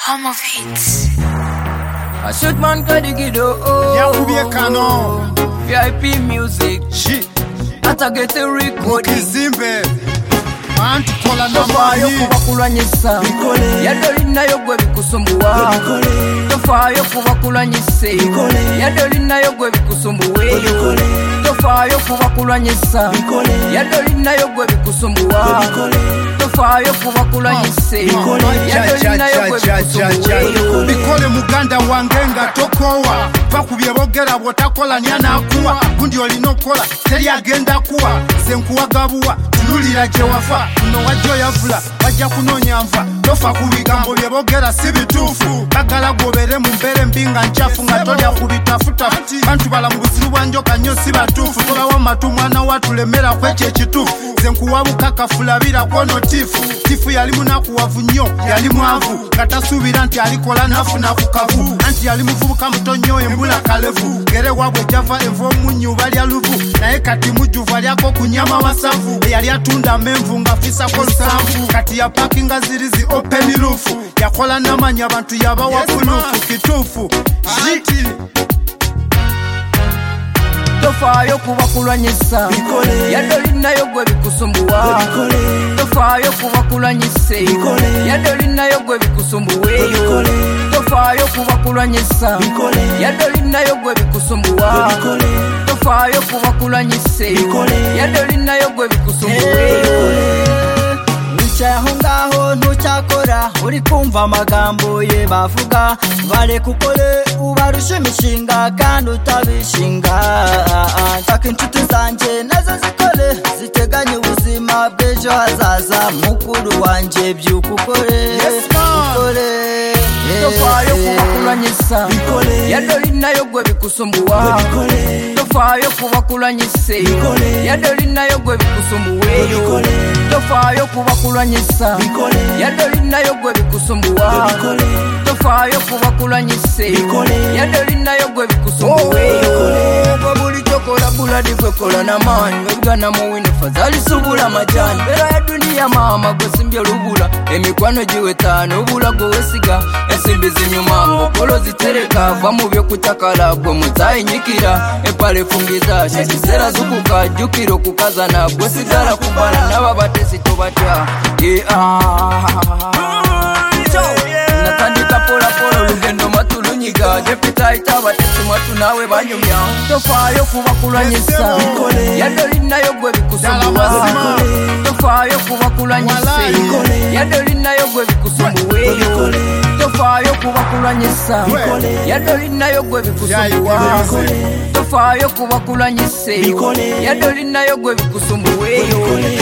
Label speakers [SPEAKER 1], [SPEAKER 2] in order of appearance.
[SPEAKER 1] Home of hits.
[SPEAKER 2] I shoot man Kadigido.
[SPEAKER 3] Yakubie Kano.
[SPEAKER 2] VIP music.
[SPEAKER 3] Shit.
[SPEAKER 2] Ata get a record.
[SPEAKER 3] Kizimbe. Antu kola na
[SPEAKER 2] Tofayo
[SPEAKER 3] mani.
[SPEAKER 2] kubakulanyisa. Yadolina yogwe bikusumbuwa. Tofayo kubakulanyise. Yadolina yogwe bikusumbuwe. Tofayo kubakulanyisa. Yadolina yogwe bikusumbuwa. Tofayo kubakulanyise. Yadolina yogwe bikusumbuwe.
[SPEAKER 3] Bikole muganda wangenga tokowa. Pakubye bogera botakola nyana akuwa. Gundi olinokola teri agenda kuwa. Senkuwa gabuwa. Tulira jewafa. No wajo yavula bajja kunonya nva tofa ku bigambo bye bogera si bituufu bagala gobere mu mbere mbinga nchafu nga tolya kubitafuta bantu bala mu busiru bwa njoka nnyo si batuufu tolawo matu mwana watulemera kwekyo ekituufu ze nkuwabuka kafulabira kono tifu yali munakuwavu nnyo yali mwavu nga tasuubira nti alikola nafuna ku kavu anti yali muvubuka muto nnyo embula kalevu gere wabwe java enva omunyu balya luvu naye kati mujjuvu alyako ku nyama wasavu eyali atunda menvu nga fisako lusanvu kati ya parkinga zirizi open roof yakola namanya abantu yabawa kulufu kituufu jiti
[SPEAKER 2] Tofayo kubakulanyisa. Yadolina yogwe bikusumbuwa. Tofayo kubakulanyise. Yadolina yogwe bikusumbuwe. Tofayo kubakulanyisa. Yadolina yogwe bikusumbuwa. Tofayo kubakulanyise. Yadolina yogwe bikusumbuwe.
[SPEAKER 4] Aho ngaho ntucyakora uri kumva amagambo ye bavuga bare kukore ubarusha imishinga kandi utabishinga shaka inshuti zanjye nazo zikore ziteganye ubuzima bw'ejo hazaza mukuru wanjye byukukore ukore
[SPEAKER 2] Tofayo kubakulanyisa. Yadolina yogwe bikusumbuwa. Tofayo kubakulanyise. Yadolina yogwe bikusumbuwe. Tofayo kubakulanyisa. Yadolina yogwe bikusumbuwa. Tofayo kubakulanyise. Yadolina yogwe bikusumbuwe. Buli chokola buladi kwekola na mani. Webugana muwini fazali subula majani. Bera ya dunia mama gwesimbye lubula. Emikwano jiwe tano ubula gwesiga. Esimbi zinyuma ngo polo zitereka. Vamu byo kutakala gwe muzayi nyikira. Epale fungiza shekisera zukuka. Jukiro kukazana gwesigara kubana. Naba batesi tobatya. Natandika pola pola lugendo matulunyiga. Jepita itaba tesi matu nawe banyumya. Tofayo kubakulanyisa. Yadolina yogwe bikusumbuwa. Tofayo kubakulanyise. Yadolina yogwe bikusumbuwe. Tofayo kubakulanyisa. Yadolina yogwe bikusumbuwa. Tofayo kubakulanyise. Yadolina yogwe bikusumbuwe.